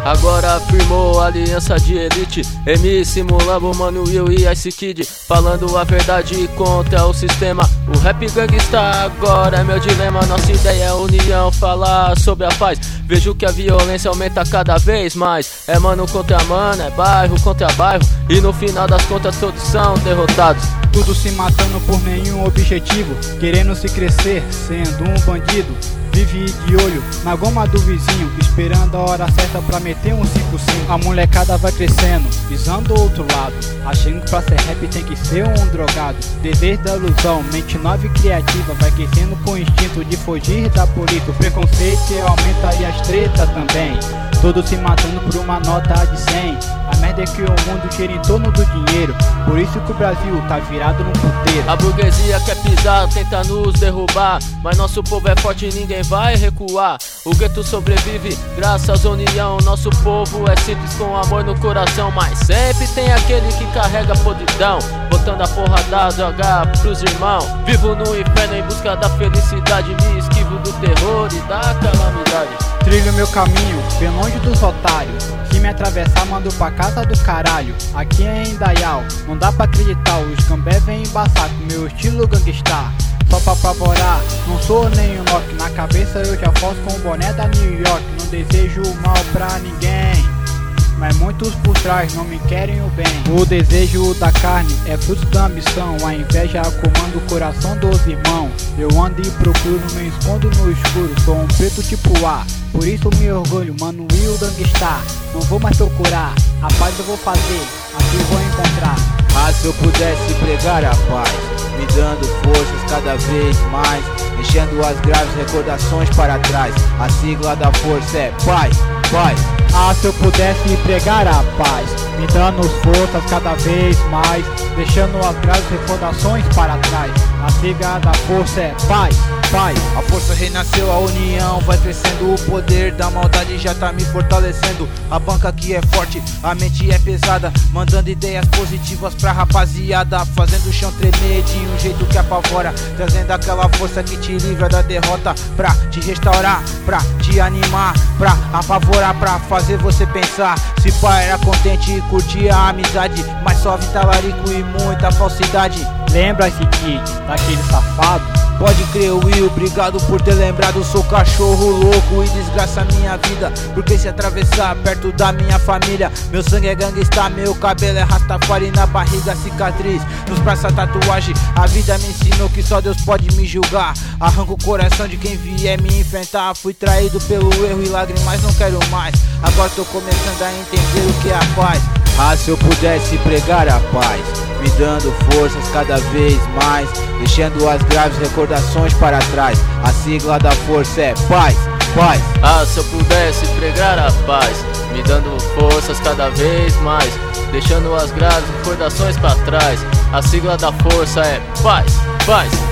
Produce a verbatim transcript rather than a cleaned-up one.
Agora firmou a aliança de elite, M C, Mulambo, Mano Will e Ice Kid, falando a verdade contra o sistema. O rap gangsta agora é meu dilema. Nossa ideia é união, falar sobre a paz. Vejo que a violência aumenta cada vez mais. É mano contra mano, é bairro contra bairro, e no final das contas todos são derrotados. Tudo se matando por nenhum objetivo, querendo se crescer, sendo um bandido. Vive de olho na goma do vizinho, esperando a hora certa pra meter um cinco cinco. A molecada vai crescendo, visando o outro lado, achando que pra ser rap tem que ser um drogado. Dever da ilusão, mente nova e criativa, vai crescendo com o instinto de fugir da polícia. O preconceito aumenta e as tretas também, todos se matando por uma nota de cem. A merda é que o mundo gira em torno do dinheiro, por isso que o Brasil tá virado num puteiro. A burguesia quer pisar, tenta nos derrubar, mas nosso povo é forte e ninguém vai recuar. O gueto sobrevive graças à união. Nosso povo é simples com amor no coração, mas sempre tem aquele que carrega podridão, botando a porrada, jogar pros irmãos. Vivo no inferno em busca da felicidade, me esquivo do terror e da calamidade. Trilho meu caminho, bem longe dos otários, se me atravessar mando pra casa do caralho. Aqui é em Indaial, não dá pra acreditar, os cambé vem embaçar com meu estilo gangsta. Só pra apavorar, não sou nem um Nock, na cabeça eu já foto com o boné da New York. Não desejo mal pra ninguém, mas muitos por trás não me querem o bem. O desejo da carne é fruto da ambição, a inveja comanda o coração dos irmãos. Eu ando e procuro, me escondo no escuro, sou um preto tipo A, por isso me orgulho, Mano Will gangsta. Não vou mais procurar, a paz eu vou fazer, aqui vou encontrar. Ah, se eu pudesse pregar a paz, me dando forças cada vez mais, enchendo as graves recordações para trás. A sigla da força é paz, paz. Ah, se eu pudesse pregar a paz, me dando forças cada vez mais, deixando as graves recordações para trás. A sigla da força é paz, paz. A força renasceu, a união vai crescendo, o poder da maldade já tá me fortalecendo. A banca aqui é forte, a mente é pesada, mandando ideias positivas pra rapaziada, fazendo o chão tremer de um jeito que apavora, trazendo aquela força que te livra da derrota, pra te restaurar, pra te animar, pra apavorar, pra fazer você pensar. Se pá era contente e curtia a amizade, mas só talarico e muita falsidade. Lembra esse kid, daquele safado? Pode crer, Will, obrigado por ter lembrado. Sou cachorro louco e desgraça minha vida, porque se atravessar perto da minha família. Meu sangue é gangsta, meu cabelo é rastafari, na barriga cicatriz, nos braços tatuagem. A vida me ensinou que só Deus pode me julgar. Arranco o coração de quem vier me enfrentar. Fui traído pelo erro e lágrimas não quero mais. Agora tô começando a entender o que é a paz. Ah, se eu pudesse pregar a paz, me dando forças cada vez mais, deixando as graves recordações para trás. A sigla da força é paz, paz. Ah, se eu pudesse pregar a paz, me dando forças cada vez mais, deixando as graves recordações para trás. A sigla da força é paz, paz.